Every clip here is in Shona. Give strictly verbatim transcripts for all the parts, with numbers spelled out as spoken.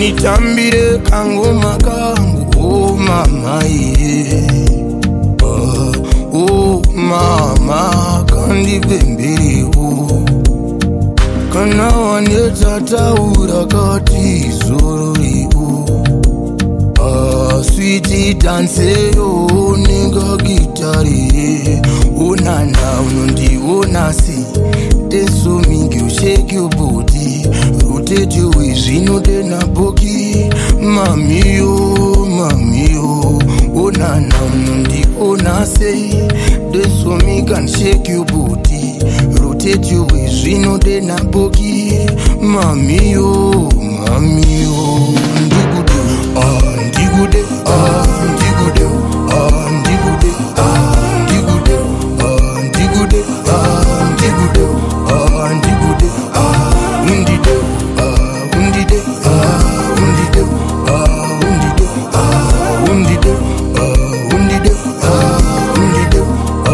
nitambire kangoma kangu. Oh mama ye, oh, oh mama kandipembere oh. Kana waneta taura kati zorori oh. Ah sweetie dance oh nigga guitare oh nana unondi oh nasi. Dance so mingi you shake your body, rotate your waist ino de na boki. Mami oh mami oh oh nana unondi oh nasi. Dance so me can shake your body, rotate your waist ino de na boki. Mami oh mami oh ndigude ah ndigude ah ndigude ah ndigude ah ndigude ah ndigude ah ndigude ah ndigude ah undide ah undide ah undide ah undide ah undide ah undide ah undide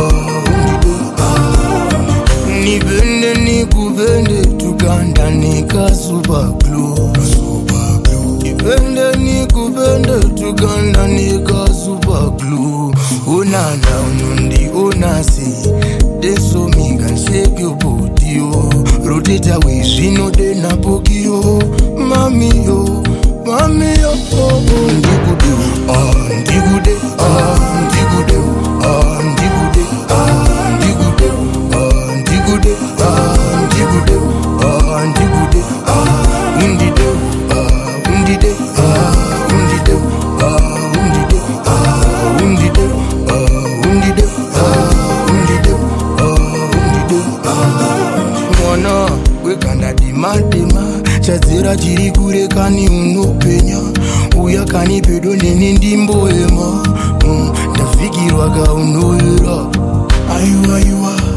ah undide ni bende ni kubende tukanda ni kasuba glow. Bende ni kubende tukanda ni ka super glue. Unana unundi unasi. Dance so me can shake your body oh. Rotate away zino de na poki oh. Mami oh, mami oh oh oh. Ndigude ah ndigude ah ndigude ah ndigude ah ndigude ah ndigude ah ndigude ah ndigude ah undide ah undide ah undide ah undide ah undide ah undide ah undide ah undide ah mwana wekanda dima dima chazira chiri kure kani unopenya uya kani pedo nini ndimbo ema mm, ndafikirwa ka unoera. Ayuwa ayuwa